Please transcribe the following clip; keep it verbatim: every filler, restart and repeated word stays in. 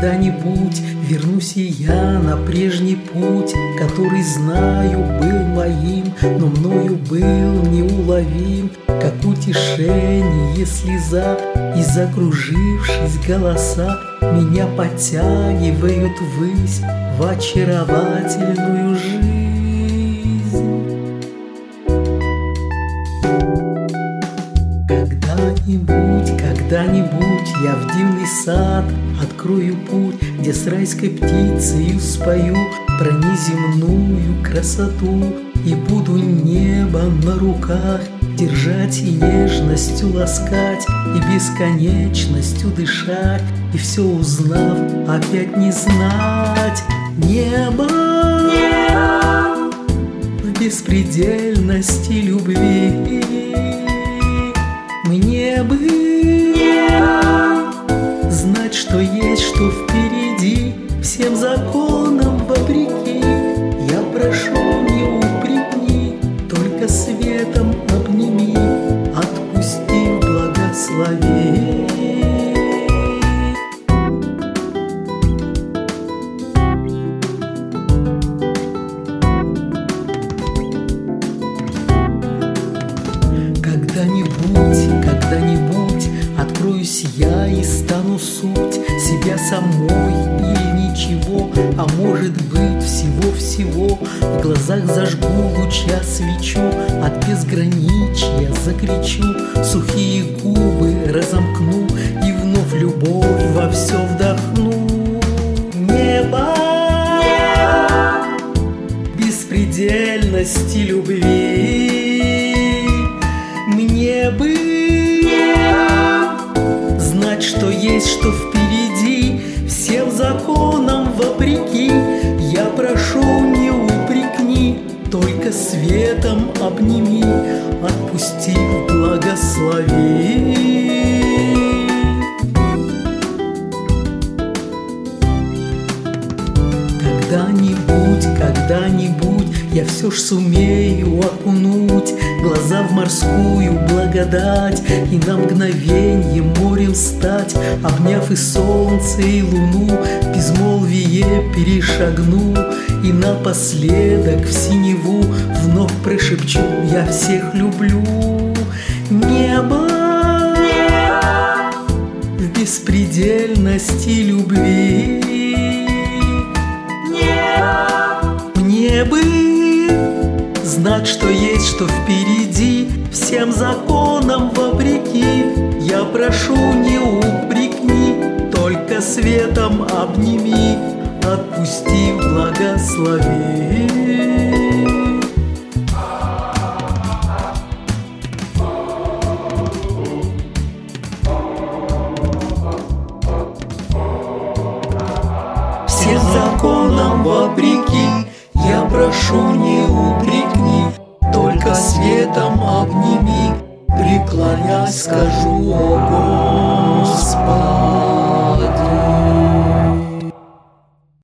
когда-нибудь вернусь и я на прежний путь, который, знаю, был моим, но мною был неуловим, как утешение слеза, и закружившись голоса меня подтягивают ввысь в очаровательную жизнь. Когда-нибудь, когда-нибудь я в дивный сад открою путь, где с райской птицею спою про неземную красоту, и буду небо на руках держать и нежностью ласкать, и бесконечностью дышать, и все узнав, опять не знать небо, небо в беспредельности любви. Мне бы небо знать, что есть, что впереди, всем законам вопреки. Я прошу, не упрекни, только светом обними, отпусти в благослови. Когда-нибудь, когда-нибудь откроюсь я и стану суть себя самой или ничего, а может быть всего-всего. В глазах зажгу луча свечу, от безграничья закричу, сухие губы разомкну и вновь любовь во все вдохну. Небо, небо беспредельности любви. Мне бы небо знать, что есть, что впереди, всем законам вопреки. Я прошу, не упрекни, только светом обними, отпусти в благослови. Когда-нибудь, когда-нибудь я все ж сумею окунуть глаза в морскую благодать и на мгновенье морем стать, обняв и солнце, и луну, в безмолвие перешагну, и напоследок в синеву вновь прошепчу: я всех люблю. Небо, небо в беспредельности любви. Мне бы знать, что есть, что впереди, всем законам вопреки. Я прошу, не упрекни, только светом обними, отпусти в благослови. Всем законам вопреки, я прошу, не упрекни, только светом обними, преклонясь, скажу: ого.